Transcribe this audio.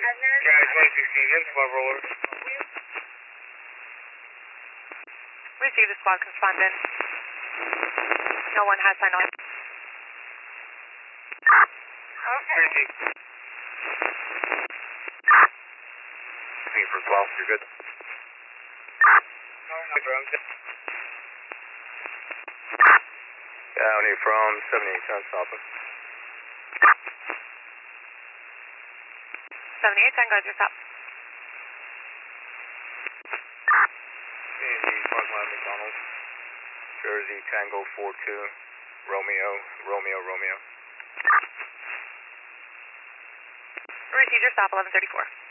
2016, in squad roller. Receive the squad correspondent. No one has sign on. Okay. Looking for 12, you're good. County from 78, trying to stop him. 78, Tango, your stop. Jersey, Parkland, McDonald's. Jersey, Tango 42, Romeo. Receive your stop, 1134.